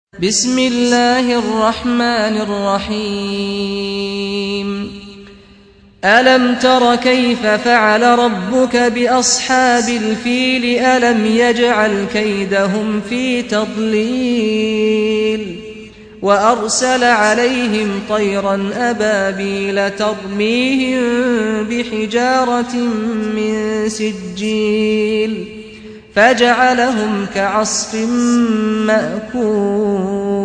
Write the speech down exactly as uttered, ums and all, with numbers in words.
بسم الله الرحمن الرحيم ألم تر كيف فعل ربك بأصحاب الفيل ألم يجعل كيدهم في تضليل وأرسل عليهم طيرا أبابيل ترميهم بحجارة من سجيل فجعلهم كعصف مأكول